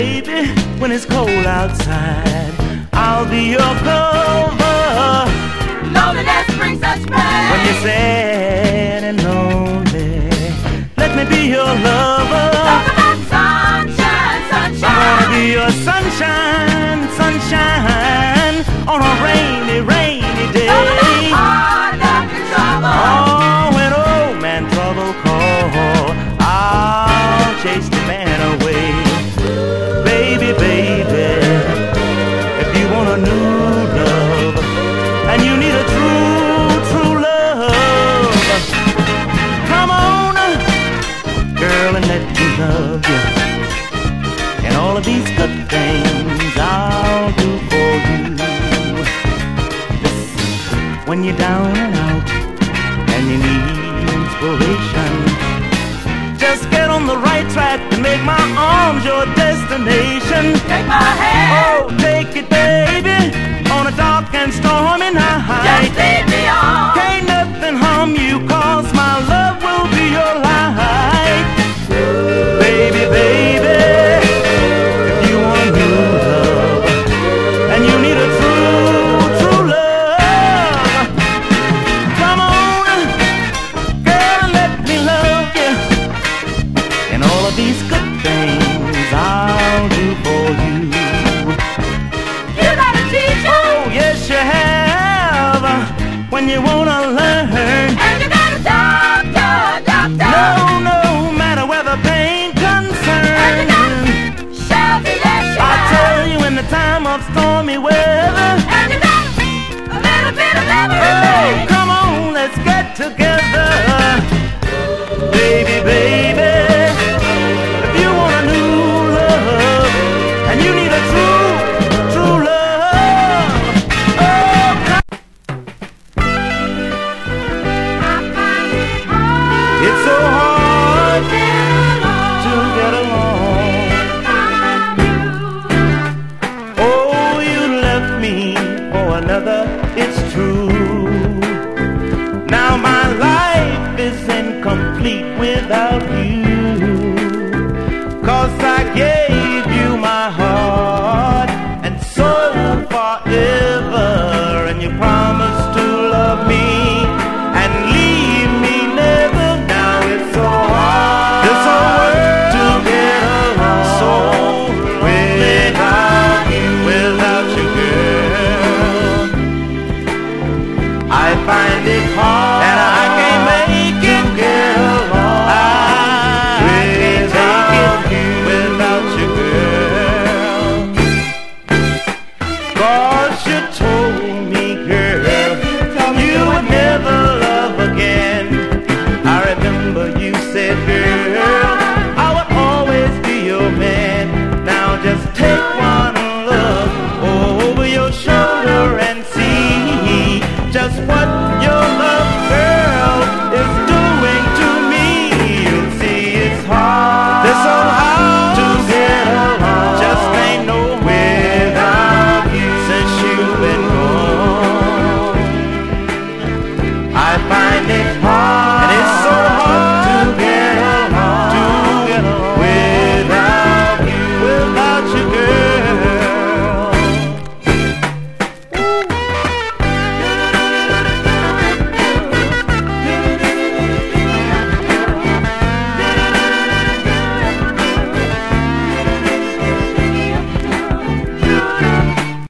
baby, when it's cold outside, I'll be your cover. Loneliness brings such pain. When you're sad and lonely, let me be your lover. Talk about sunshine, sunshine. I wanna be your sunshine, sunshine on a rainy, rainy day. Talk about hard luck and trouble. Oh, when old man trouble call, I'll chase the man away. Baby, baby, if you want a new love and you need a true, true love, come on, girl, and let me love you. And all of these good things I'll do for you. Listen, when you're down and out and you need inspiration, just get on the right track and make my arms your destination. Take my hand. Oh, take it, baby, on a dark and stormy night. Just lead me on. Can't nothing harm you, 'cause my love will be your light. Baby, baby, if you want a new love and you need a true, true love, come on, girl, and let me love you. And all of these good things I'll do for you. You got a teacher. Oh, yes, you have, when you wanna learn. And you got a doctor, doctor. No, no matter where the pain And you got concerns. shelter, yes, you I have. tell you, in the time of stormy weather, And you got a little bit of oh, everything. come on, let's get together. Baby,